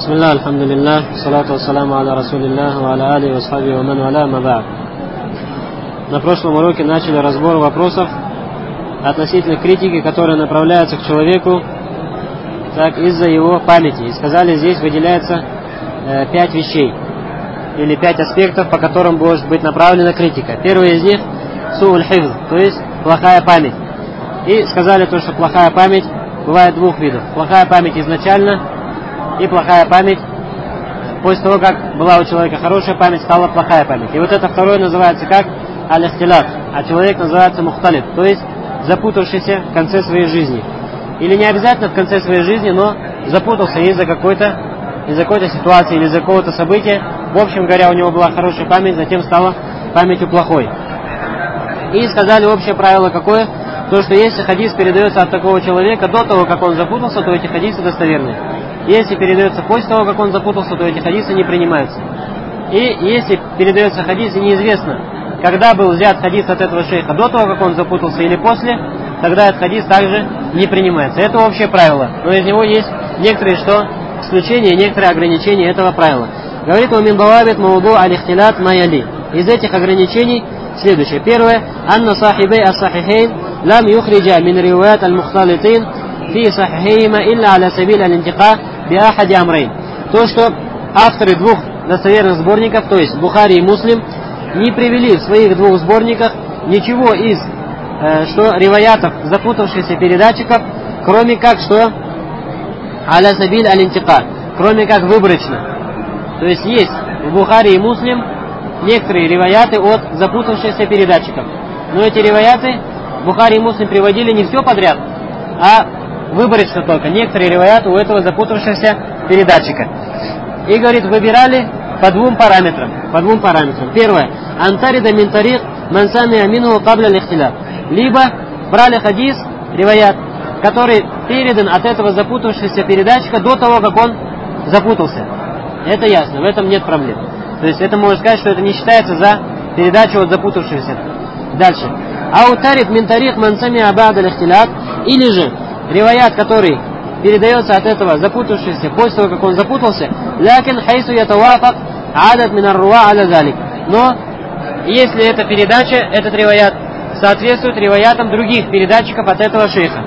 Бисмилlah, альхамдулиллах, салату вассаламу аля расулиллах, ва аля али ва асхаби ва ман валя, ма ба'д. На прошлом уроке начали разбор вопросов относительно критики, которая направляется к человеку так из-за его памяти. И сказали, здесь выделяется 5 вещей или 5 аспектов, по которым может быть направлена критика. Первый из них су'уль хифз, то есть плохая память. И сказали то, что плохая память бывает двух видов. Плохая память изначально и плохая память после того, как была у человека хорошая память, стала плохая память. И вот это второе называется как аль-ихтилат, а человек называется мухталиф, то есть запутавшийся в конце своей жизни. Или не обязательно в конце своей жизни, но запутался из-за какой-то ситуации или из-за какого-то события. В общем говоря, у него была хорошая память, затем стала памятью плохой. И сказали общее правило какое? То, что если хадис передается от такого человека до того, как он запутался, то эти хадисы достоверные. Если передается после того, как он запутался, то эти хадисы не принимаются. И если передается хадис и неизвестно, когда был взят хадис от этого шейха, до того, как он запутался или после, тогда этот хадис также не принимается. Это общее правило, но из него есть некоторые исключения, некоторые ограничения этого правила. Говорит «Умин бавабит мауду аль-ихтилат майали». Из этих ограничений следующее. Первое. «Анна сахибей ас-сахихейн лам юхриджа мин риваят аль-мухталитин фи сахихейма илля аля сабиль аль-интиқа би ахади амрейн». То, что авторы двух достоверных сборников, то есть Бухари и Муслим, не привели в своих двух сборниках ничего из риваятов запутавшихся передатчиков, кроме как что аля сабиль аль-интиқа, кроме как выборочно. То есть есть в Бухари и Муслим некоторые риваяты от запутавшихся передатчиков. Но эти риваяты Бухари и Муслим приводили не все подряд, а выборочно только. Некоторые риваяты у этого запутавшегося передатчика. И, говорит, выбирали по двум параметрам. Первое. Антарида мин тарик ман самиа минху кабля аль-ихтилат. Либо брали хадис, риваят, который передан от этого запутавшегося передатчика до того, как он запутался. Это ясно, в этом нет проблем. То есть это можно сказать, что это не считается за передачу от запутавшегося. Дальше. Аутарик мин тарик ман самиа ба'да аль-ихтилат. Или же риваят, который передается от этого запутавшегося после того, как он запутался, лякин хайсу ятавафак адад мин ар-руа аля залик. Но если эта передача, этот риваят соответствует риваятам других передатчиков от этого шейха.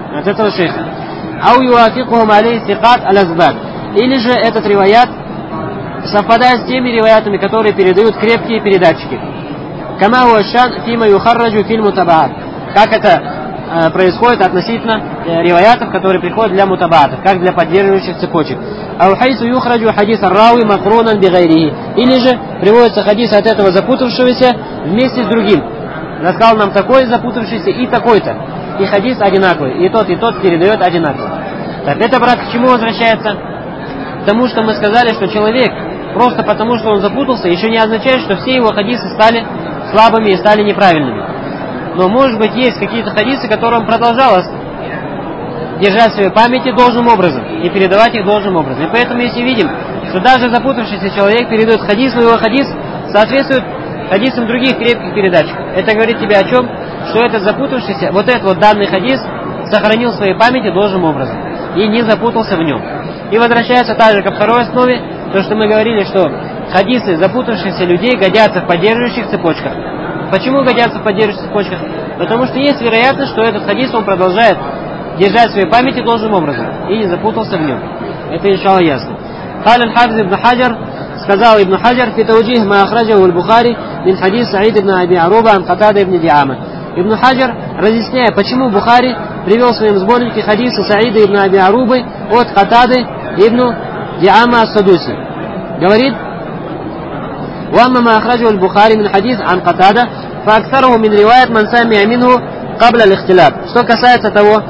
Ау юафикухум алей сикат аль-азбат. Или же этот риваят совпадает с теми риваятами, которые передают крепкие передатчики. Кама хуашан фима юхарраджу филь мутабаат. Как это происходит относительно риваятов, которые приходят для мутабаатов, как для поддерживающих цепочек. Ау хайсу юхраджу хадис ар-рауи макрунан бигайрихи. Или же приводится хадис от этого запутавшегося вместе с другим. Рассказал нам такой запутавшийся и такой-то. И хадис одинаковый. И тот передает одинаково. Так это, брат, к чему возвращается? К тому, что мы сказали, что человек, просто потому, что он запутался, еще не означает, что все его хадисы стали слабыми и стали неправильными. Но, может быть, есть какие-то хадисы, которые он продолжал держать в своей памяти должным образом и передавать их должным образом. И поэтому, если видим, что даже запутавшийся человек передает хадис, но его хадис соответствует хадисам других крепких передатчиков. Это говорит тебе о чем? Что этот запутавшийся, вот этот вот данный хадис сохранил в своей памяти должным образом и не запутался в нем. И возвращается также ко второй основе, то, что мы говорили, что хадисы запутавшихся людей годятся в поддерживающих цепочках. Почему годятся в поддерживающих цепочках? Потому что есть вероятность, что этот хадис он продолжает держать в своей памяти должным образом и не запутался в нем. Это иншалла ясно. Каля аль-Хафиз ибн Хаджар, сказал ибн Хаджар, фи тауджих ма ахраджаху аль-Бухари мин хадис Саид ибн Аби Аруба ан Катада ибн Диама. Ибн Хаджар, разъясняя, почему Бухари привел в своем сборнике хадисы Саида ибн Аби Арубы от Катады ибн Диама ас-Садуси. Говорит: وأما ما أخرجه البخاري من حديث عن قتادة فأكثره من رواية من سمع منه قبل الاختلاف. Что касается того,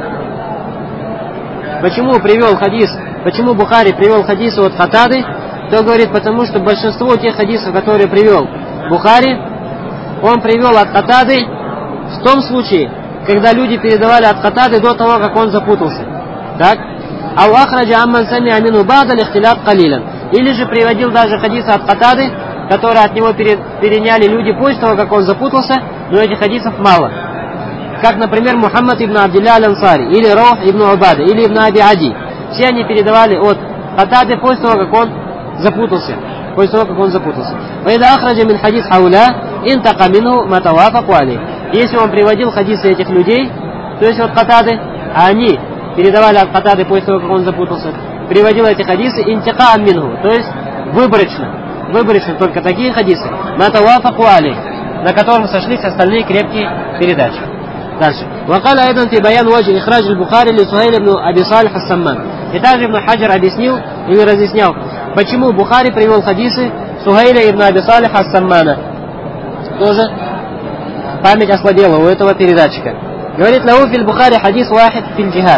почему Бухари привел хадисы от Катады, то говорит, потому что большинство тех хадисов, которые привел Бухари, он привел от Катады в том случае, когда люди передавали от Катады до того, как он запутался. Так? «Ау ахраджа амман самиа минху ба'да аль-ихтилат калилан». Или же приводил даже хадисы от Катады, которые от него переняли люди после того, как он запутался, но этих хадисов мало. Как, например, Мухаммад ибн Абдилля аль-Ансари, или Раух ибн Убада, или ибн Аби Ади. Все они передавали от Катады после того, как он запутался. После того, как он запутался. وإذا أخرج من حديث هؤلاء انتقى منه ما توافق عليه. Если он приводил хадисы этих людей, то есть от Катады, а они передавали от Катады после того, как он запутался, приводил эти хадисы интика минху, то есть выборочно только такие хадисы, ма тавафаку алейх, на котором сошлись остальные крепкие передачи. Дальше. وقال أيضا في بيان وجه إخراج البخاري لسهيل بن أبي صالح السمان. И также Ибн Хаджар объяснил или разъяснял, почему Бухари привел хадисы Сухайля ибн Аби Салиха ас-Саммана. Тоже память ослабела у этого передатчика. Говорит, лау филь Бухари хадис вахид филь джихад.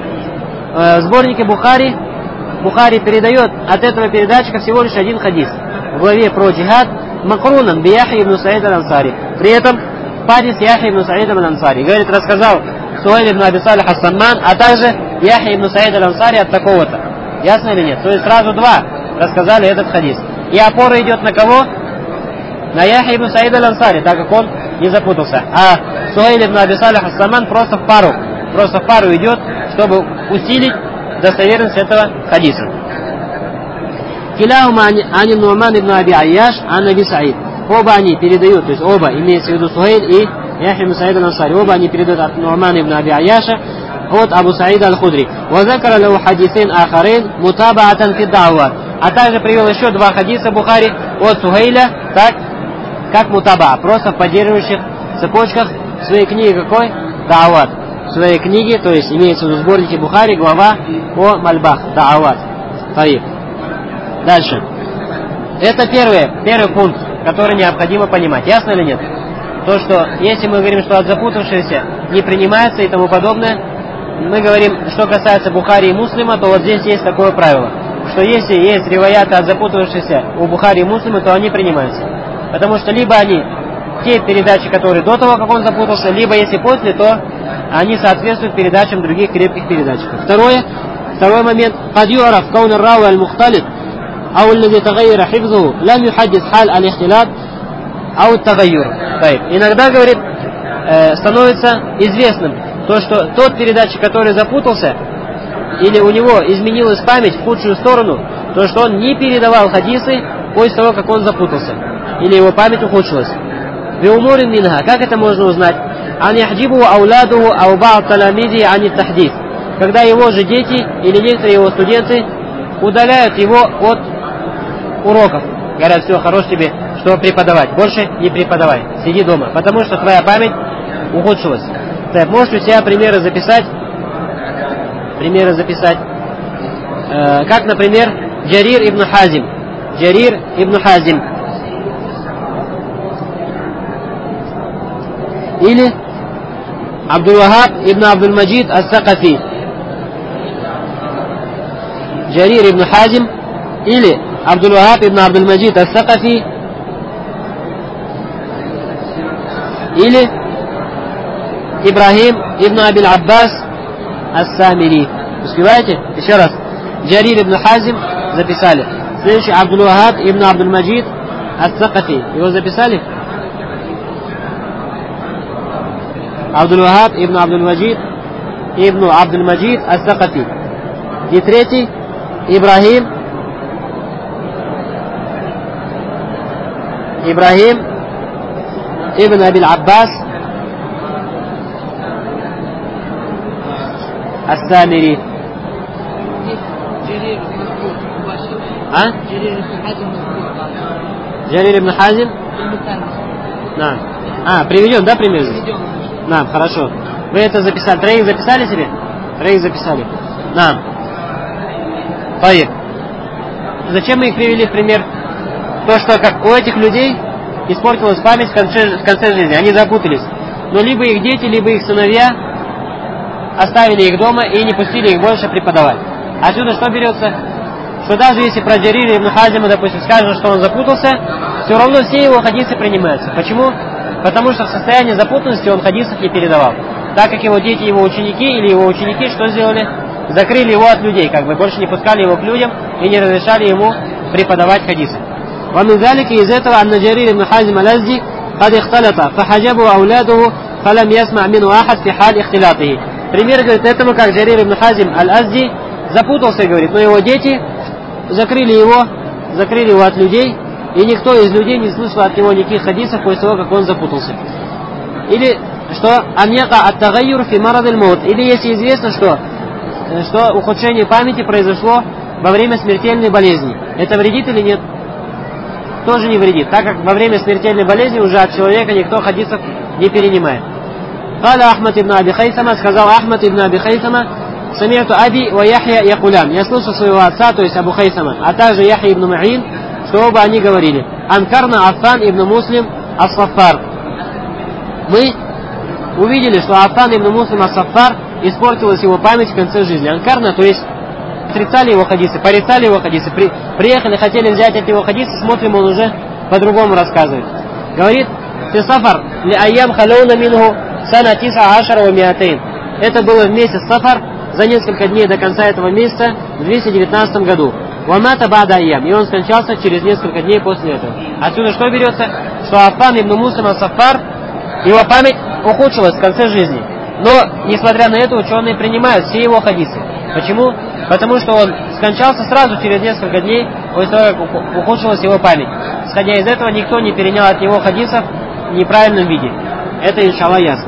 В сборнике Бухари передает от этого передатчика всего лишь один хадис. В главе про джихад макрунан би Яхья ибн Саид аль-Ансари. При этом парень с Яхья ибн Саид аль-Ансари. Говорит, рассказал Сухайл ибн Аби Салих ас-Самман, а также Яхья ибн Саид аль-Ансари от такого-то. Ясно или нет? То есть сразу два рассказали этот хадис. И опора идет на кого? На Яхья ибн Саид аль-Ансари, так как он не запутался. А Сухайл ибн Аби Салих ас-Самман просто в пару идет, чтобы усилить достоверность этого хадиса. Киляхума ани Ну'ман ибн Аби Айяш, ан Аби Саид. Оба они передают, то есть оба, имеется в виду Сухайл и Яхья ибн Саид аль-Ансари, оба они передают от Ну'ман ибн Аби Айяша, от Абу Саида аль-Худри. وذكر له حديثين آخرين متابعة في الدعوات. А также привел еще два хадиса Бухари от Сухайля, так, как мутаба, просто в поддерживающих цепочках в своей книге какой? Даават. В своей книге, то есть имеется в виду сборнике Бухари, глава о мальбах, Даават. Дальше. Это первый пункт, который необходимо понимать. Ясно или нет? То, что если мы говорим, что от запутавшегося не принимается и тому подобное, мы говорим, что касается Бухари и Муслима, то вот здесь есть такое правило, что если есть риваяты от запутавшихся у Бухари и Муслима, то они принимаются. Потому что либо они те передачи, которые до того, как он запутался, либо если после, то они соответствуют передачам других крепких передатчиков. Второй момент. قد يعرف كون الراوي المختلط أو الذي تغير حفظه لم يحدث حال الاختلاط أو التغير. Иногда, говорит, становится известным то, что тот передатчик, который запутался, или у него изменилась память в худшую сторону, то, что он не передавал хадисы после того, как он запутался, или его память ухудшилась. Биумурин минха. Как это можно узнать? Ан яхджибу ауладуху ау ба'д таламиди ани тахдис. Когда его же дети или некоторые его студенты удаляют его от уроков. Говорят, все, хорош тебе, что преподавать. Больше не преподавай. Сиди дома. Потому что твоя память ухудшилась. Так, можешь у себя примеры записать. Как, например, Джарир ибн Хазим. Или Абдул-Вахаб ибн Абдул-Маджид ас-Сакафи. Джарир ибн Хазим или Абдул-Вахаб ибн Абдул-Маджид ас-Сакафи, или Ибрахим ибн Абил Аббас ас-Самири. Успеваете? Еще раз. Джарир ибн Хазим записали. Следующий Абдул-Вахаб ибн Абдул-Маджид ас-Сакафи. Его записали? Абдул-Вахаб ибн Абдул-Маджид ас-Сакафи. И третий Ибрахим ибн Абил Аббас ас-Самири. Джарир ибн Хазим. Приведем, да, пример? Нам, хорошо. Вы это записали. Троих записали себе? Троих записали. Нам. Поехали. Зачем мы их привели в пример? То, что как у этих людей испортилась память в конце жизни. Они запутались. Но либо их дети, либо их сыновья оставили их дома и не пустили их больше преподавать. Отсюда что берется? Что даже если про Джарира ибн Хазима, допустим, скажут, что он запутался, все равно все его хадисы принимаются. Почему? Потому что в состоянии запутанности он хадисов не передавал. Так как его дети, его ученики или его ученики что сделали? Закрыли его от людей, как бы больше не пускали его к людям и не разрешали ему преподавать хадисы. ومن ذلك из этого أن جرير بن حازم الأزدي قد اختلط فحجبه أولاده فلم يسمع منه أحد في حال اختلاطه. Пример, говорит, этому, как Джарир ибн Хазим аль-Азди запутался, говорит, но его дети закрыли его от людей, и никто из людей не слышал от него никаких хадисов после того, как он запутался. Или что аньяка ат-тагайюр фи марадиль маут, или если известно, что ухудшение памяти произошло во время смертельной болезни. Это вредит или нет? Тоже не вредит, так как во время смертельной болезни уже от человека никто хадисов не перенимает. Каля Ахмад ибн Аби Хайсама, сказал Ахмад ибн Аби Хайсама, сами'ту Аби ва Яхья якулян, я слышал своего отца, то есть Абу Хайсама, а также Яхья ибн Ма'ин, что оба они говорили: Анкарна Аффан ибн Муслим ас-Саффар. Мы увидели, что Аффан ибн Муслим ас-Саффар испортилась его память в конце жизни. Анкарна, то есть отрицали его хадисы, порицали его хадисы, приехали, хотели взять от него хадисы, смотрим, он уже по-другому рассказывает. Говорит: «Фи сафар ли айям халауна минху сана тиса ашара ва миатейн». Это было в месяц Сафар, за несколько дней до конца этого месяца, в 219 году. «Вамата бада айям», и он скончался через несколько дней после этого. Отсюда что берется? Что Аффан ибн Муслим ас-Саффар, его память ухудшилась в конце жизни. Но, несмотря на это, ученые принимают все его хадисы. Почему? Потому что он скончался сразу через несколько дней после того, как ухудшилась его память. Исходя из этого, никто не перенял от него хадисов в неправильном виде. Это, иншаллах, ясно.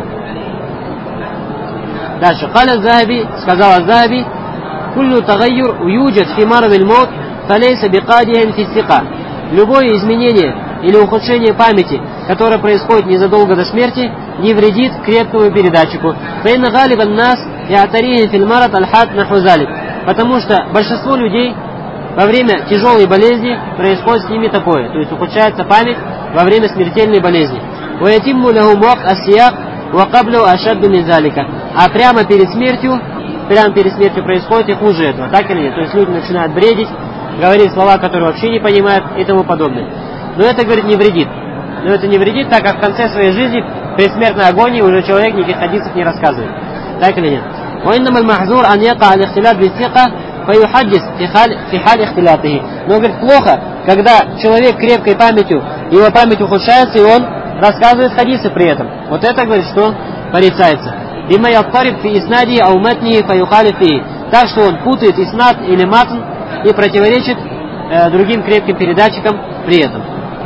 Дальше. Каля Захаби, сказал Захаби: «Куллю тагайюр уюджат фи марадиль маут, фалейса биqадиин фи сика». Любое изменение или ухудшение памяти, которое происходит незадолго до смерти, не вредит крепкому передатчику. Фаинна галибан нас я'тарихи фил марад аль-хад наху залик. Потому что большинство людей во время тяжелой болезни происходит с ними такое, то есть ухудшается память во время смертельной болезни. Ваятимму лахум вакт ас-сияк ва каблю ашадду мин залика. А прямо перед смертью происходит и хуже этого, так или нет? То есть люди начинают бредить, говорить слова, которые вообще не понимают и тому подобное. Но это, говорит, не вредит. Но это не вредит, так как в конце своей жизни, при смертной агонии, уже человек никаких хадисов не рассказывает. Так или нет? وإنما المحظور أن يقع الاختلاط بالثقة فيحدث في حال اختلاطه. Но, говорит, плохо, когда человек крепкой памятью, его память ухудшается, и он рассказывает хадисы при этом. Вот это, говорит, что порицается. Бима яттариб фи иснади ау матни фаюхалиф фи. Так что он путает иснад или матн и противоречит другим крепким передатчикам при этом.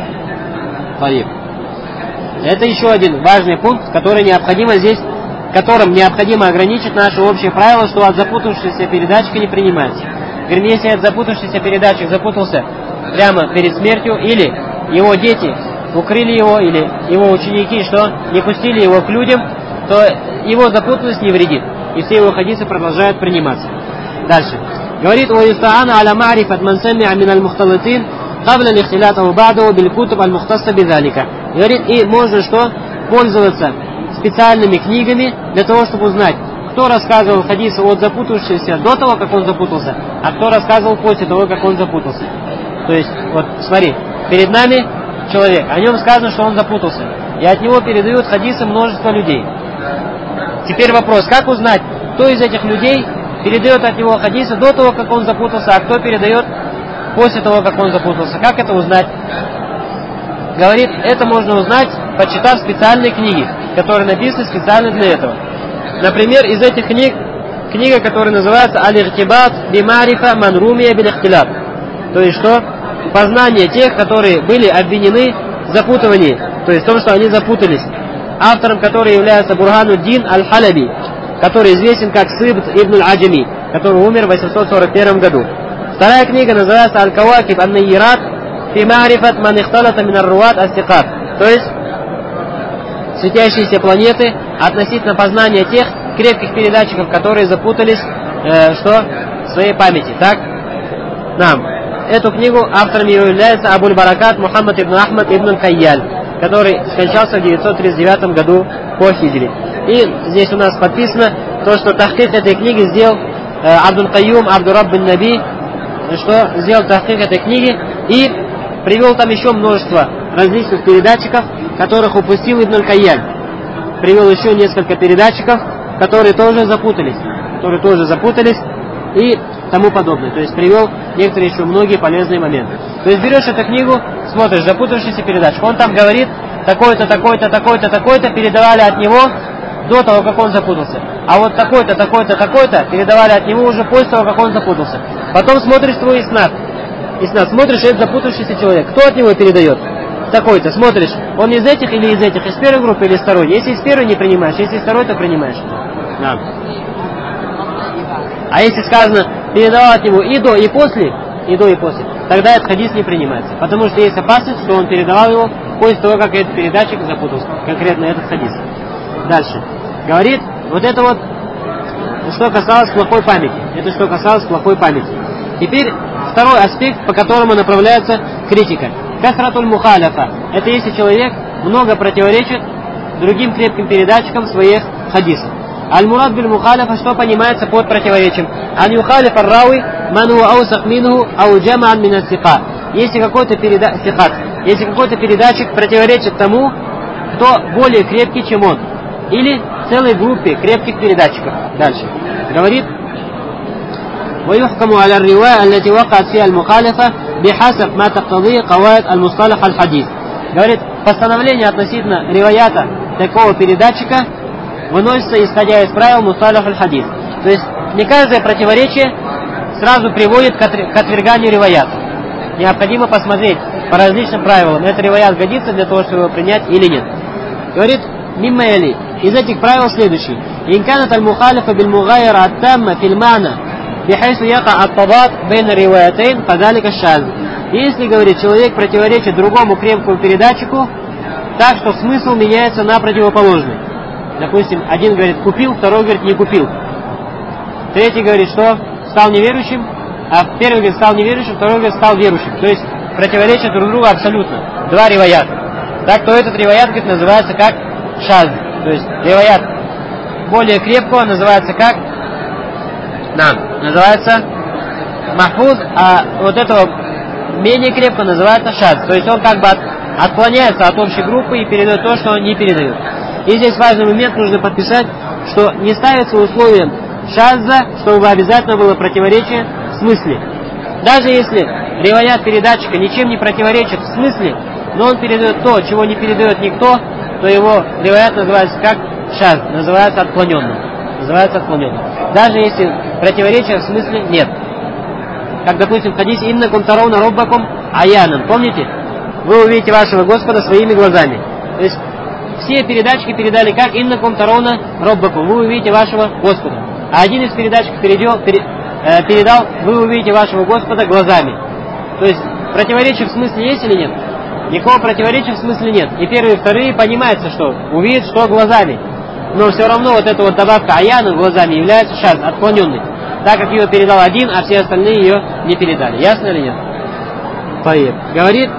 Это еще один важный пункт, который необходимо здесь, которым необходимо ограничить наше общее правило, что от запутавшегося передатчика не принимается. Говорим, если этот запутавшийся передатчик запутался прямо перед смертью, или его дети укрыли его, или его ученики, что не пустили его к людям, то его запутанность не вредит, и все его хадисы продолжают приниматься. Дальше. Говорит: «Уюста'ана аля ма'рифат ман сами'a мин аль-мухталитин кабля лихтилата ва ба'даху биль-кутуб аль-мухтасса бидалика». Говорит, и можно что? Пользоваться специальными книгами для того, чтобы узнать, кто рассказывал хадисы от запутавшегося до того, как он запутался, а кто рассказывал после того, как он запутался. То есть, вот смотри, перед нами человек, о нем сказано, что он запутался, и от него передают хадисы множество людей. Теперь вопрос, как узнать, кто из этих людей передает от него хадисы до того, как он запутался, а кто передает после того, как он запутался? Как это узнать? Говорит, это можно узнать, почитав специальные книги, которые написаны специально для этого. Например, из этих книг, книга, которая называется «Аль-Иртибат бимарифа манрумия биль-ихтилат». То есть что? Познание тех, которые были обвинены в запутывании, то есть в том, что они запутались. Автором которой является Бурхануддин аль-Халаби, который известен как Сибт ибн аль-Аджами, который умер в 841 году. Вторая книга называется «Аль-Кавакиб ан-Найират фи ма'рифат ман ихталата мин ар-руат ас-сикат». То есть светящиеся планеты относительно познания тех крепких передатчиков, которые запутались в своей памяти. Так? Нам. Эту книгу автором ее является Абуль-Баракат Мухаммад ибн Ахмад ибн аль-Кайяль, который скончался в 939 году по хиджре. И здесь у нас подписано то, что тахкик этой книги сделал Абдул-Кайюм Абдураб бин Наби, что сделал тахкик этой книги и привел там еще множество различных передатчиков, которых упустил Ибн аль-Кайяль. Привел еще несколько передатчиков, которые тоже запутались и тому подобное. То есть привел некоторые еще многие полезные моменты. То есть берешь эту книгу, смотришь, запутавшийся передатчик. Он там говорит, такой-то, такой-то, такой-то, такой-то передавали от него до того, как он запутался. А вот такой-то, такой-то, такой-то передавали от него уже после того, как он запутался. Потом смотришь свой иснад. иснад. Смотришь, это запутавшийся человек. Кто от него передает? Такой-то. Смотришь, он из этих или из этих? Из первой группы или из второй? Если из первой, не принимаешь. Если из второй, то принимаешь. Да. А если сказано, передавал от него и до, и после, тогда этот хадис не принимается. Потому что есть опасность, что он передавал его после того, как этот передатчик запутался. Конкретно этот хадис. Дальше. Говорит, вот это вот, что касалось плохой памяти. Это что касалось плохой памяти. Теперь второй аспект, по которому направляется критика. Касратуль мухаляфа. Это если человек много противоречит другим крепким передатчикам своих хадисов. Аль-мурад биль мухаляфа, что понимается под противоречием? Ан юхалиф ар-рауи ман хуа аусах минху ау джамаан мин ас-сиқат. Если какой-то передатчик противоречит тому, кто более крепкий, чем он, или целой группе крепких передатчиков. Дальше. Говорит, ويحكم على الرواية التي وقعت فيها المخالفة بحسب ما تقتضيه قواعد المصطلح الحديث. Говорит, постановление относительно риваята такого передатчика выносится исходя из правил мусталях аль-хадис. То есть не каждое противоречие сразу приводит к отверганию риваята. Необходимо посмотреть по различным правилам, это риваят годится для того, чтобы его принять или нет. Говорит, мимма яли. Из этих правил следующий. Инканат аль-мухалифа биль-мугайра ат-тамма фил-мана бихайсу яка ат-табат бейна риваятейн фадалика шаз. Если, говорит, человек противоречит другому крепкому передатчику, так что смысл меняется на противоположный. Допустим, один говорит купил, второй говорит не купил. Третий говорит, что стал неверующим, а первый говорит стал неверующим, второй говорит стал верующим. То есть противоречат друг другу абсолютно. Два риваята. Так то этот риваят, говорит, называется как шаз. То есть риваят более крепкого называется как называется махфуз, а вот этого менее крепко называется шаз. То есть он как бы отклоняется от общей группы и передает то, что он не передает. И здесь важный момент, нужно подписать, что не ставится условием шазза, чтобы обязательно было противоречие в смысле. Даже если риваят передатчика ничем не противоречит в смысле, но он передает то, чего не передает никто, то его риваят называется как шаз, называется отклоненным. Даже если противоречия в смысле нет. Как, допустим, в хадисе «Иннакум таравна роббакум аяnan». Помните? Вы увидите вашего Господа своими глазами. То есть все передатчики передали как «Иннакум таравна роббакум». Вы увидите вашего Господа. А один из передатчиков передал «Вы увидите вашего Господа глазами». То есть противоречия в смысле есть или нет? Никакого противоречия в смысле нет. И первые и вторые понимается, что увидят, что глазами. Но все равно вот эта вот добавка аяна глазами является шаз, отклоненный. Так как ее передал один, а все остальные ее не передали. Ясно или нет? Таиб. Говорит,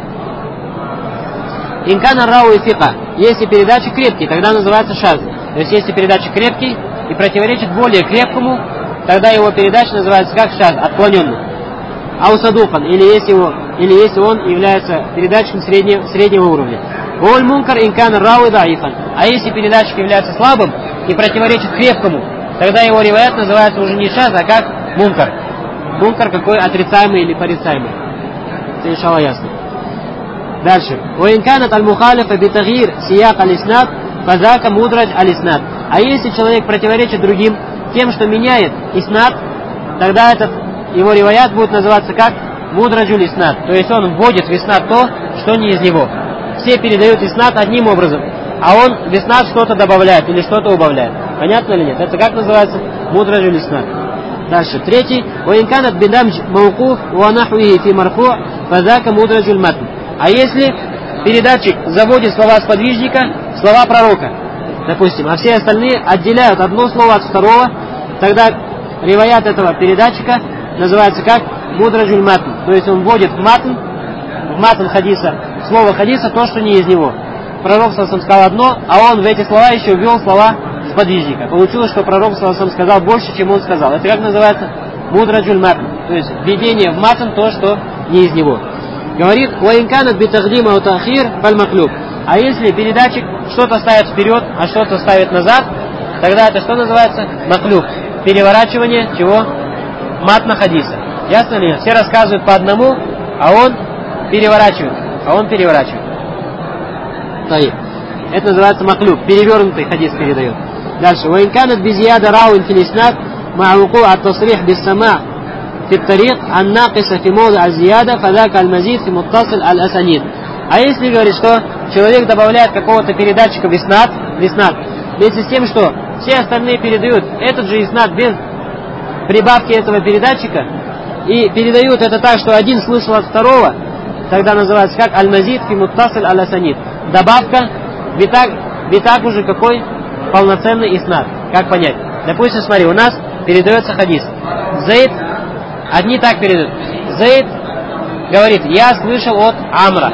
инкана рау и фика. Если передатчик крепкий, тогда называется шаз. То есть если передатчик крепкий и противоречит более крепкому, тогда его передача называется как шаз, отклоненный. Аусадуфан, или если он является передатчиком среднего уровня. Воль мункар инкана рау и даифан. А если передатчик является слабым и противоречит крепкому, тогда его риваят называется уже не шаз, а как мункар. Мункар какой отрицаемый или порицаемый. Это иншалла ясно. Дальше. Уинканат аль-мухалифа битагир сияк алиснат фазака мудрадж алиснат. А если человек противоречит другим тем, что меняет иснат, тогда этот его риваят будет называться как мудраджу лиснат. То есть он вводит в иснат то, что не из него. Все передают иснат одним образом, а он в иснат что-то добавляет или что-то убавляет. Понятно или нет? Это как называется? Мудраджу лиснат. Дальше. Третий. Уинканат бидамдж маукуф ванахуи фи марфу фазака мудраджу матн. А если передатчик заводит слова сподвижника в слова пророка, допустим, а все остальные отделяют одно слово от второго, тогда риваят этого передатчика называется как мудраджуль матн. То есть он вводит в матн хадиса, слово хадиса, то, что не из него. Пророк сам сказал одно, а он в эти слова еще ввел слова сподвижника. Получилось, что пророк сам сказал больше, чем он сказал. Это как называется? Мудраджуль матн. То есть введение в матн то, что не из него. Говорит, «Ваинканат битахдима утахир фальмаклюб». А если передатчик что-то ставит вперед, а что-то ставит назад, тогда это что называется? Маклюб. Переворачивание чего? Матна хадиса. Ясно ли? Все рассказывают по одному, а он переворачивает. Это называется маклюб. Перевернутый хадис передает. Дальше. «Ваинканат бизияда рауин филиснат ма'уку ат-тасрих биссама في الطريق الناقص في موضع الزيادة فذاك المزيد في متصل الأسانيد. А если говорит, что человек добавляет какого-то передатчика в иснад, вместе с тем, что все остальные передают этот же иснад без прибавки этого передатчика, и передают это так, что один слышал от второго, тогда называется как аль-мазид фи муттасиль аль-асанид. Добавка, витак уже какой? Полноценный иснад. Как понять? Допустим, смотри, у нас передается хадис. Зейд, одни так передают. Зейд говорит, я слышал от Амра.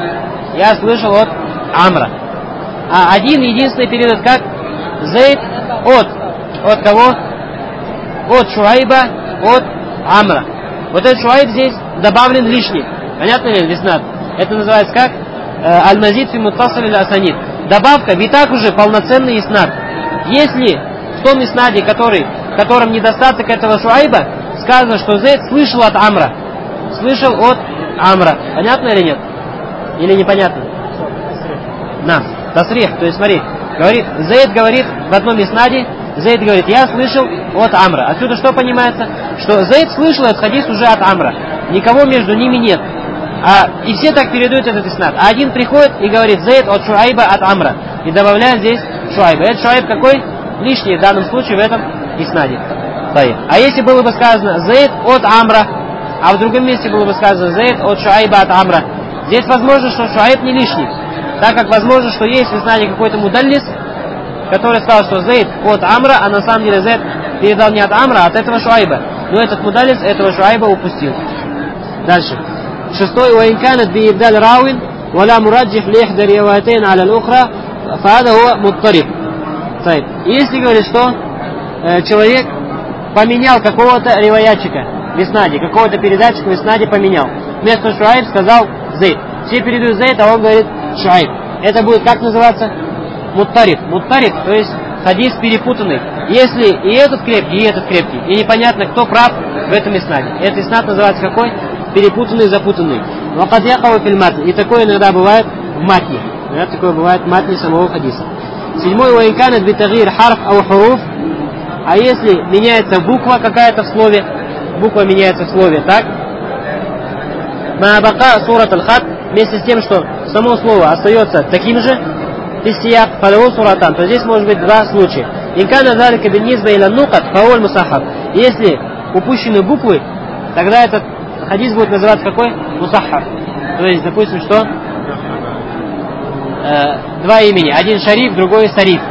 А один единственный передает как? Зейд от кого? От Шуайба, от Амра. Вот этот Шуайб здесь добавлен лишний. Понятно ли, иснад? Это называется как? Аль-мазид фи муттасиль аль-асанид. Добавка, витак уже полноценный иснад. Если в том иснаде, в котором недостаток этого Шуайба, сказано, что Зейд слышал от Амра. Понятно или нет? Или непонятно? Тасрих. То есть смотри, Зейд говорит в одном иснаде, Зейд говорит, я слышал от Амра. Отсюда что понимается? Что Зейд слышал этот хадис уже от Амра. Никого между ними нет. И все так передают этот иснад. А один приходит и говорит, Зейд от Шуайба от Амра. И добавляет здесь Шуайба. Этот Шуайб какой? Лишний в данном случае в этом иснаде. А если было бы сказано Зейд от Амра, а в другом месте было бы сказано Зейд от Шуайба от Амра, здесь возможно, что Шуайб не лишний. Так как возможно, что есть в иснаде какой-то мудаллис, который сказал, что Зейд от Амра, а на самом деле Зейд передал не от Амра, а от этого Шуайба. Но этот мудаллис этого Шуайба упустил. Дальше. 6. وإن كانت بإبدال راو ولا مرجح لإحدى الروايتين على الأخرى فهذا هو مضطرب. Если говорит, что человек поменял какого-то риваятчика в иснаде, какого-то передатчика в иснаде поменял. Вместо Шуайб сказал Зейд. Все передают Зейд, а он говорит Шуайб. Это будет как называться? Муттариб, то есть хадис перепутанный. Если и этот крепкий, и непонятно, кто прав в этом иснаде. Этот иснад называется какой? Перепутанный, запутанный. И такое иногда бывает в матне. Такое бывает в матне самого хадиса. 7. وإن битагир харф ау хуруф. А если меняется буква какая-то в слове, так? Маабака сурат аль-хат, вместе с тем, что само слово остается таким же, фистияк, фалаву суратан, то здесь может быть два случая. Инкана залика биннизба иля нукат, фауль мусахаб. Если упущены буквы, тогда этот хадис будет называться какой? Мусахаб. То есть, допустим, что? Два имени. Один шариф, другой сариф.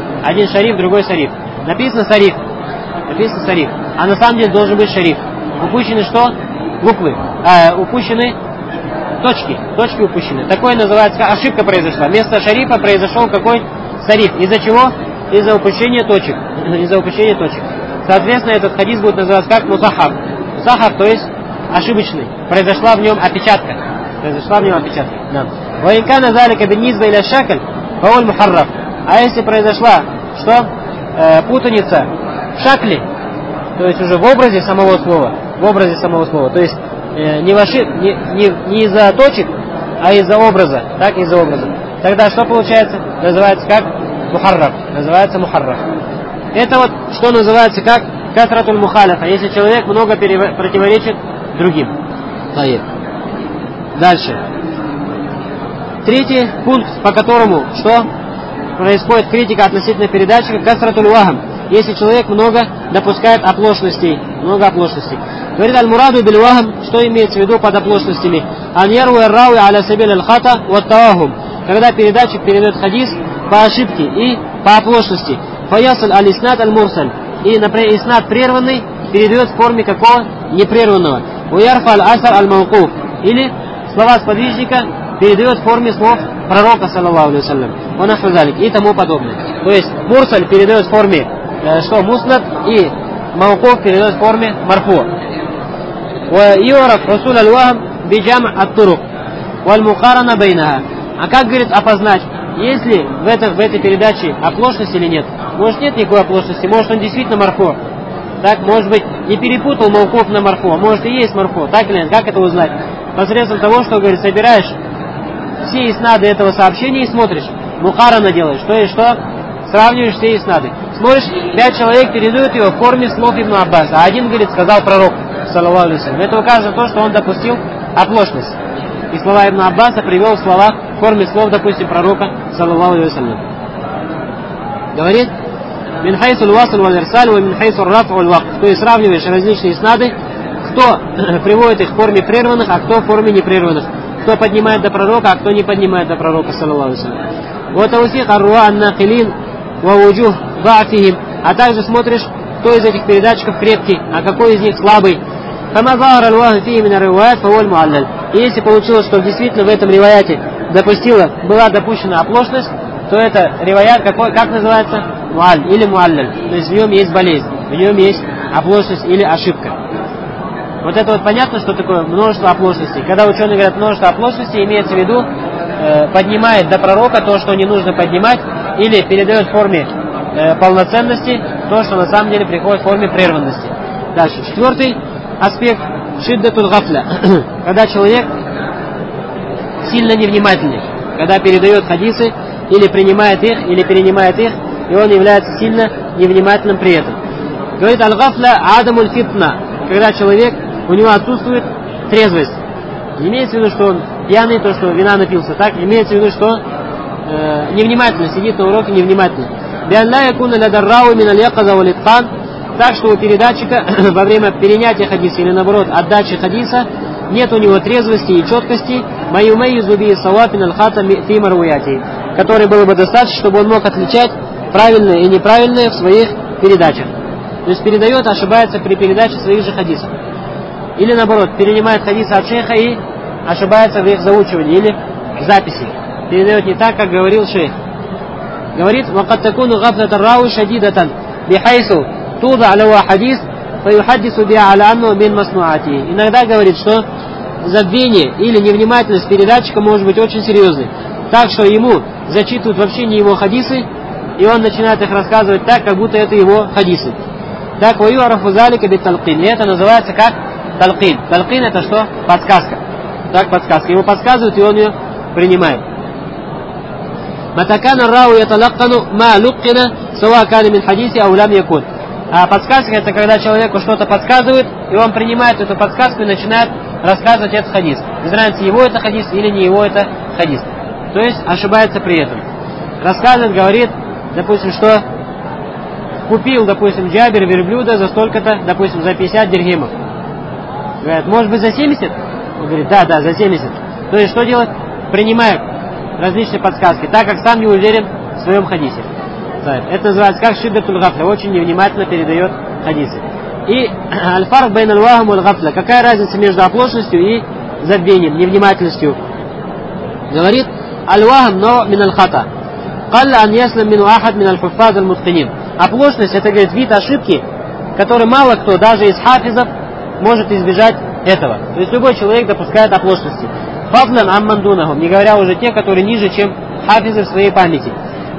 Написано сариф. А на самом деле должен быть шариф. Упущены что? Буквы. Упущены точки. Точки упущены. Такое называется, ошибка произошла. Вместо шарифа произошел какой? Сариф. Из-за чего? Из-за упущения точек. Соответственно, этот хадис будет называться как мусахаб. Мусахаб, то есть ошибочный. Произошла в нем опечатка. Да. Ваинкана залика биннизба иля шакль, фауль мухарраф. А если произошла что? Путаница в шакле, то есть уже в образе самого слова. То есть не из-за точек, а из-за образа. Так, из-за образа. Тогда что получается? Называется как? Мухарраф. Это вот что называется как касратуль мухалифа, если человек много противоречит другим. Дальше. 3 пункт, по которому что происходит критика относительно передатчика, касратуль вахам, если человек много допускает оплошностей. Говорит аль-мураду биль вахам, что имеется в виду под оплошностями? Ан-яру ар-рауи аля сабиль аль-хата ва тавахум, когда передатчик передает хадис по ошибке и по оплошности. Фаясаль аль-иснад аль-мурсаль, и, например, иснад прерванный передает в форме какого? Непрерванного. Уярфа аль-асар аль-мауқуф, или слова сподвижника передает в форме слов пророка, саллаллаху алейхи ва саллям, и тому подобное. То есть мурсаль передает в форме муснад, и мауқуф передает в форме марфу. Юраф расуль аль-вахам биджам ат-турук валь-мукарана байнаха. А как, говорит, опознать, есть ли в этой передаче оплошность или нет? Может, нет никакой оплошности, может, он действительно марфу. Так, может быть, не перепутал мауқуф на марфу, а может и есть марфу. Так или нет? Как это узнать? Посредством того, что, говорит, собираешь все иснады этого сообщения и смотришь. Мукарана делаешь. То есть что? Сравниваешь все иснады. Смотришь, 5 человек передают его в форме слов Ибн Аббаса. А один, говорит, сказал пророк, саллаллаху алейхи вассалям. Это указывает на то, что он допустил оплошность. И слова Ибн Аббаса привел в словах в форме слов, допустим, пророка, саллаллаху алейхи вассалям. Говорит: «Мин хайсу л-васл валь-ирсаль, ва мин хайсу р-раф'у валь-вақф». То есть сравниваешь различные снады, кто приводит их в форме прерванных, а кто в форме непрерванных. Кто поднимает до пророка, а кто не поднимает до пророка, саллаллаху алейхи вассалям. Вот таусих ар-руа ан-накилин ва вуджух ба'фихим. А также смотришь, кто из этих передатчиков крепкий, а какой из них слабый. Фама захара л-вахм фии мин ар-риваят фа хуа аль-муаллаль. И если получилось, что действительно в этом риваяте была допущена оплошность, то это риваят какой, как называется? Муаль или муаллаль. То есть в нем есть болезнь, в нем есть оплошность или ошибка. Вот это вот понятно, что такое множество оплошностей. Когда ученые говорят множество оплошностей, имеется в виду поднимает до пророка то, что не нужно поднимать, или передает в форме полноценности то, что на самом деле приходит в форме прерванности. Дальше. Четвертый аспект шиддатуль гафля. Когда человек сильно невнимательный, когда передает хадисы, или принимает их, или перенимает их, и он является сильно невнимательным при этом. Говорит аль-гафля адамуль фитна. Когда человек, у него отсутствует трезвость. Не имеется в виду, что он пьяный, то, что вина напился, так? Имеется в виду, что невнимательно, сидит на уроке невнимательно. Так что у передатчика во время перенятия хадиса или наоборот отдачи хадиса нет у него трезвости и четкости, который было бы достаточно, чтобы он мог отличать правильное и неправильное в своих передачах. То есть передает, ошибается при передаче своих же хадисов. Или наоборот, перенимает хадисы от шейха и ошибается в их заучивании или в записи. Передает не так, как говорил шейх. Говорит: وَقَدْ تَكُونُ غَفْلَةَ الرَّاوِي شَدِيدَةً بِحَيْثُ تُوضَعْ لَهُ حَدِيثٌ فَيُحَدِّثُ بِهَا عَلَى أَنَّهُ مِنْ مَصْنُوعَاتِهِ. Иногда говорит, что забвение или невнимательность передатчика может быть очень серьезной. Так что ему зачитывают вообще не его хадисы, и он начинает их рассказывать так, как будто это его хадисы. Так, وَيُعْرَفُ ذَلِكَ بِالتَّلْقِينِ. И это называется как талкин. Талкин — это что? Подсказка. Так, подсказка. Ему подсказывают, и он ее принимает. Матакана рау яталаккану ма луккина сава кана мин хадиси ау лам якун. А подсказка — это когда человеку что-то подсказывают, и он принимает эту подсказку и начинает рассказывать этот хадис. Без разницы, его это хадис или не его это хадис. То есть ошибается при этом. Рассказывает, говорит, допустим, что купил, допустим, Джабир верблюда за столько-то, допустим, за 50 дирхемов. Говорит: может быть, за 70? Он говорит: да, за 70. То есть что делать? Принимает различные подсказки, так как сам не уверен в своем хадисе. Это называется как шиддатуль гафля, очень невнимательно передает хадисы. И аль-фарк байн аль-вахм валь-гафля. Какая разница между оплошностью и забвением, невнимательностью? Говорит: аль-вахм но мин аль-хата. Қалла ан яслам мину ахад мин аль-хуффаз аль-мутқинин. Оплошность — это, говорит, вид ошибки, который мало кто, даже из хафизов, может избежать этого. То есть любой человек допускает оплошности. Фадлан аммандунахум, не говоря уже те, которые ниже, чем хафизы в своей памяти.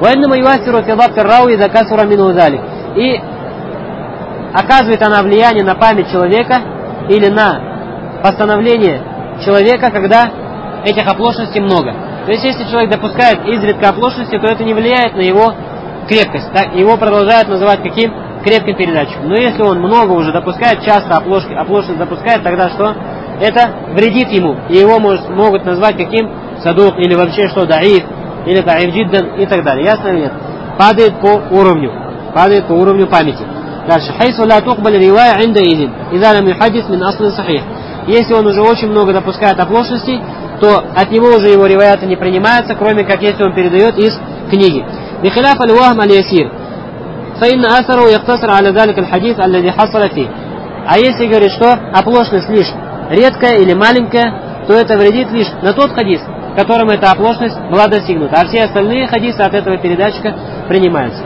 И оказывает она влияние на память человека или на постановление человека, когда этих оплошностей много. То есть если человек допускает изредка оплошности, то это не влияет на его крепкость. Так? Его продолжают называть каким? Крепким передатчиком. Но если он много уже допускает, часто оплошность допускает, тогда что? Это вредит ему. И его могут назвать каким? Садук, или вообще что? Даиф, или даиф джиддан и так далее. Ясно или нет? Падает по уровню памяти. Дальше. Хайсу ла туқбаль ривая инда изин. Иза лам юхадис мин аслин сахих. Если он уже очень много допускает оплошностей, то от него уже его риваяты не принимаются, кроме как если он передает из книги. Бихиляф аль-вахм аль-ясир. فإن أثره يقتصر على ذلك الحديث الذي حصل فيه. А если говорит, что оплошность лишь редкая или маленькая, то это вредит лишь на тот хадис, которым эта оплошность была достигнута, а все остальные хадисы от этого передатчика принимаются.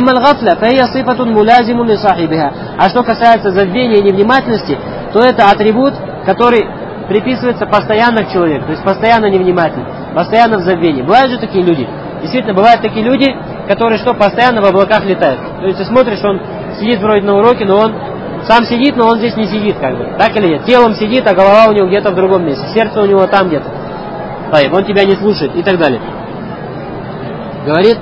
А что касается забвения и невнимательности, то это атрибут, который приписывается постоянно к человеку, то есть постоянно невнимательный, постоянно в забвении. Бывают же такие люди. Действительно, бывают такие люди, которые что, постоянно в облаках летают. То есть ты смотришь, он сидит вроде на уроке, но он сам сидит, но он здесь не сидит, как бы. Так или нет? Телом сидит, а голова у него где-то в другом месте. Сердце у него там где-то. Он тебя не слушает и так далее. Говорит: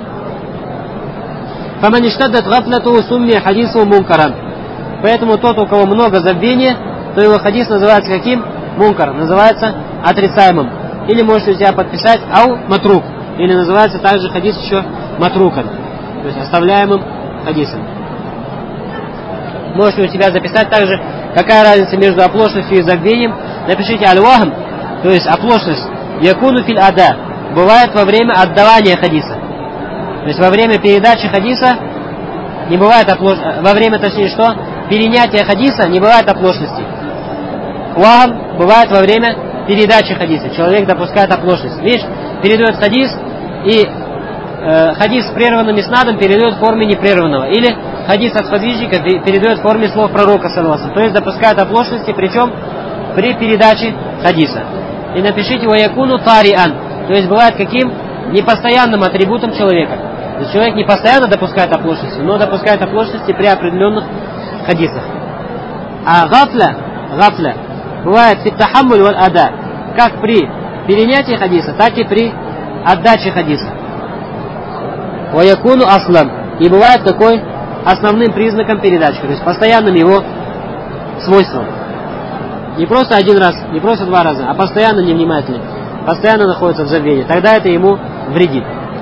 поэтому тот, у кого много забвения, то его хадис называется каким? Мункар, называется отрицаемым. Или можете у себя подписать ау матрук, или называется также хадис еще матрукан, то есть оставляемым хадисом. Можете у себя записать также, какая разница между оплошностью и забвением. Напишите аль-вахм, то есть оплошность, якуну филь ада, бывает во время отдавания хадиса. То есть во время передачи хадиса не бывает оплошности, во время, точнее, что? Перенятия хадиса не бывает оплошности. Вахм бывает во время передачи хадиса. Человек допускает оплошность. Видишь, передает хадис, и хадис с прерванным иснадом передает в форме непрерванного. Или хадис от сподвижника передает в форме слов пророка, саллаллаху. То есть допускает оплошности, причем при передаче хадиса. И напишите ваякуну тариан. То есть бывает каким? Непостоянным атрибутом человека. То есть человек не постоянно допускает оплошности, но допускает оплошности при определенных хадисах. А гафля бывает фиттахаммуль валь ада, как при перенятии хадиса, так и при отдаче хадиса. Ваякуну аслам. И бывает такой основным признаком передачи, то есть постоянным его свойством. Не просто один раз, не просто два раза, а постоянно невнимательный, постоянно находится в забвении. Тогда это ему вредит.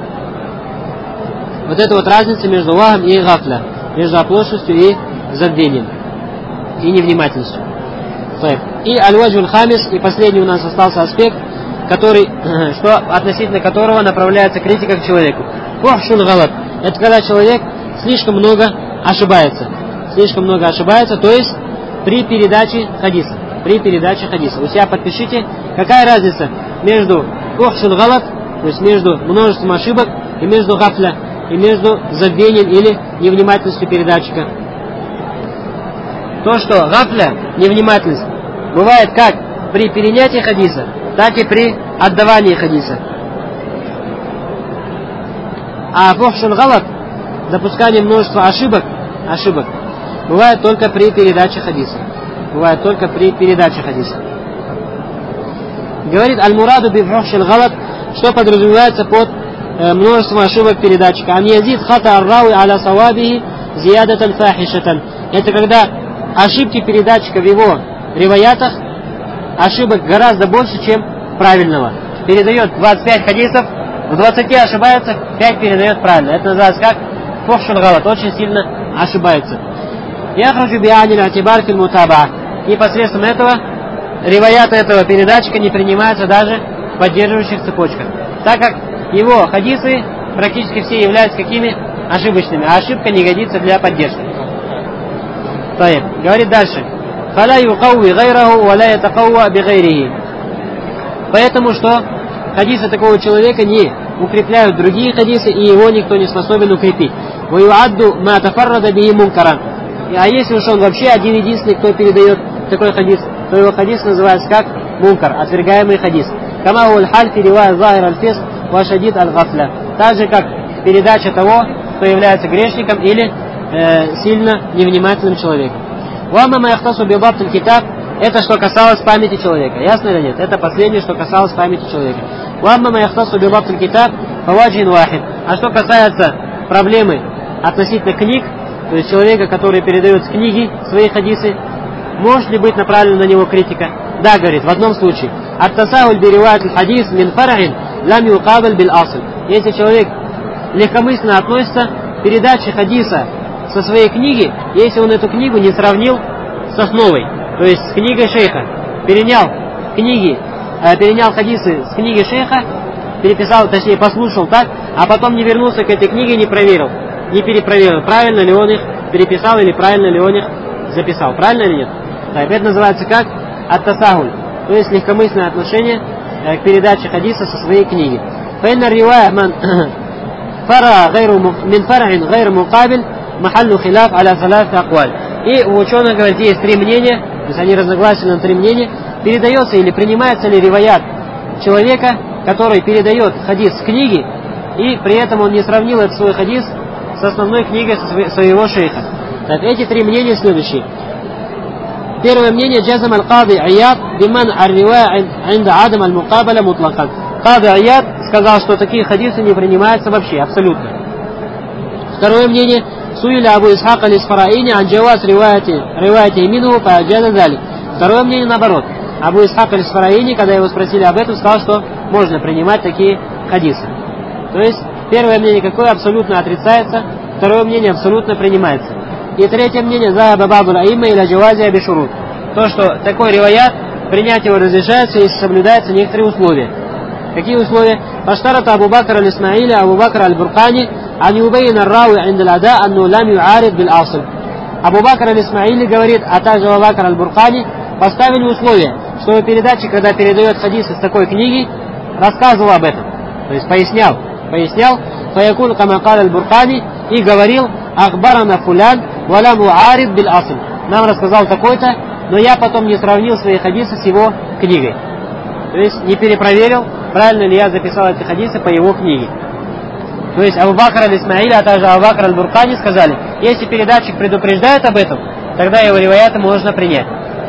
Вот это вот разница между вахм и гафля, между оплошностью и забвением, и невнимательностью. И аль-ваджуль хамис, и последний у нас остался аспект, который, относительно которого направляется критика к человеку. Фухшун галат. Это когда человек слишком много ошибается. Слишком много ошибается, то есть при передаче хадиса. При передаче хадиса. У себя подпишите, какая разница между фухшун галат, то есть между множеством ошибок, и между гафля, и между забвением или невнимательностью передатчика. То, что гафля, невнимательность, бывает как при перенятии хадиса, так и при отдавании хадиса. А фухшун галат, допускание множества ошибок, бывает только при передаче хадиса. Бывает только при передаче хадиса. Говорит аль-мураду би фухшун галат, что подразумевается под множеством ошибок передатчика. Ан язид хата ар-рауи аля савабихи зиядатан фахишатан. Это когда ошибки передатчика в его риваятах, ошибок гораздо больше, чем правильного. Передает 25 хадисов, в 20 ошибается, 5 передает правильно. Это называется как фухшун галат, очень сильно ошибается. Яхраджу би'аниль атибар фил мутаба. И посредством этого риваята этого передатчика не принимаются даже в поддерживающих цепочках, так как его хадисы практически все являются какими? Ошибочными, а ошибка не годится для поддержки. Говорит дальше. Поэтому что хадисы такого человека не укрепляют другие хадисы, и его никто не способен укрепить. А если уж он вообще один-единственный, кто передает такой хадис, то его хадис называется как мункар, отвергаемый хадис. Так же, как передача того, кто является грешником или сильно невнимательным человеком. Это что касалось памяти человека. Ясно или нет? Это последнее, что касалось памяти человека. А что касается проблемы относительно книг, то есть человека, который передает с книги свои хадисы, может ли быть направлена на него критика? Да, говорит, в одном случае. Если человек легкомысленно относится к передаче хадиса со своей книги, если он эту книгу не сравнил с основой, то есть с книгой шейха, перенял хадисы с книги шейха, переписал, точнее послушал так, а потом не вернулся к этой книге, не перепроверил, правильно ли он их переписал или правильно ли он их записал. Правильно или нет? Так, это называется как ат-тасахуль, то есть легкомысленное отношение к передаче хадиса со своей книги. И у ученых, говорит, есть три мнения, то есть они разногласны на три мнения. Передается или принимается ли риваят человека, который передает хадис с книги, и при этом он не сравнил этот свой хадис с основной книгой своего шейха. Так, эти три мнения следующие. Первое мнение: джазам аль-кади Ияд биман ар-ривая инда адам аль-мукабаля мутлакан. Кади Ияд сказал, что такие хадисы не принимаются вообще, абсолютно. Второе мнение: суиля Абу Исхак аль-Исфараини ан джаваз риваяти минуху фаджаза залик. Второе мнение наоборот. Абу Исхак аль-Исфараини, когда его спросили об этом, сказал, что можно принимать такие хадисы. То есть, первое мнение какое? Абсолютно отрицается, второе мнение абсолютно принимается. И третье мнение, захаба ба'ду а'имма иля джавази бишурут. То, что такой риваят, принять его разрешается, если соблюдаются некоторые условия. Какие условия? Фаштарата Абу Бакр аль-Исмаили, Абу Бакр аль-Буркани, ан юбейна рауи индал ада, анну лам юарид бил асл. Абу Бакр аль-Исмаили говорит, а также Абу Бакр аль-Буркани, поставили условия, чтобы передатчик, когда передает хадисы с такой книги, рассказывал об этом. То есть пояснял. Фаякун камакал аль-Буркани, и говорил, ахбарана фулян, валям юарид бил асл. Нам рассказал такой-то, но я потом не сравнил свои хадисы с его книгой. То есть не перепроверил, правильно ли я записал эти хадисы по его книге. То есть Абу Бакр аль-Исмаили, а также Абу Бакр аль-Буркани сказали, если передатчик предупреждает об этом, тогда его риваяты можно принять.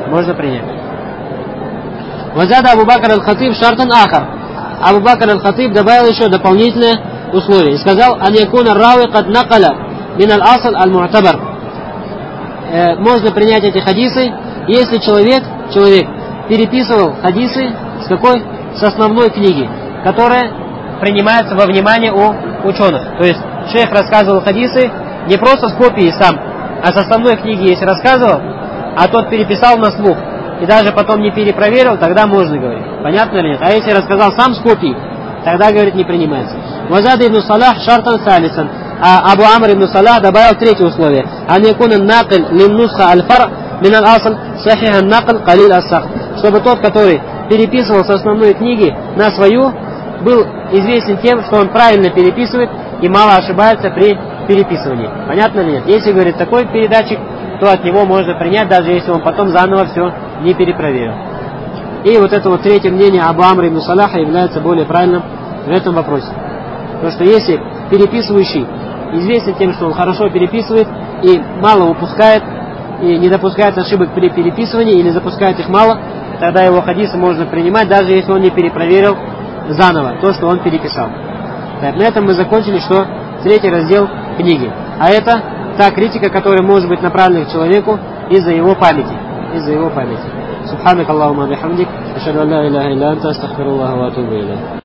Вазада Абу Бакр аль-Хатиб шартан ахар. Абу Бакр аль-Хатиб добавил еще дополнительное условие. И сказал, ан якуна рауи кад накаля мин аль-асл аль-му'табар. Можно принять эти хадисы, если человек переписывал хадисы с какой? С основной книги, которая принимается во внимание у ученых. То есть шейх рассказывал хадисы не просто с копией сам, а с основной книги, если рассказывал, а тот переписал на слух и даже потом не перепроверил, тогда можно говорить. Понятно или нет? А если рассказал сам с копией, тогда, говорит, не принимается. Вазад ибн Салах шартан салисан. А Абу Амр ибн Салах добавил третье условие. Ан якуна накл линнусха аль-фар мин аль-асл сахихан накл калил ас-сахт. Чтобы тот, который переписывал с основной книги на свою, был известен тем, что он правильно переписывает и мало ошибается при переписывании. Понятно ли нет? Если, говорит, такой передатчик, то от него можно принять, даже если он потом заново все не перепроверил. И вот это вот третье мнение Абу Амра ибн Салаха является более правильным в этом вопросе. Потому что если переписывающий известен тем, что он хорошо переписывает и мало упускает, и не допускает ошибок при переписывании, или запускает их мало, тогда его хадисы можно принимать, даже если он не перепроверил заново то, что он переписал. Так, на этом мы закончили, что третий раздел книги. А это та критика, которая может быть направлена к человеку из-за его памяти. Субханак Аллахумма бихамдик, ашхаду ан ла иляха илля анта, астагфируллаха ва атубу илейх.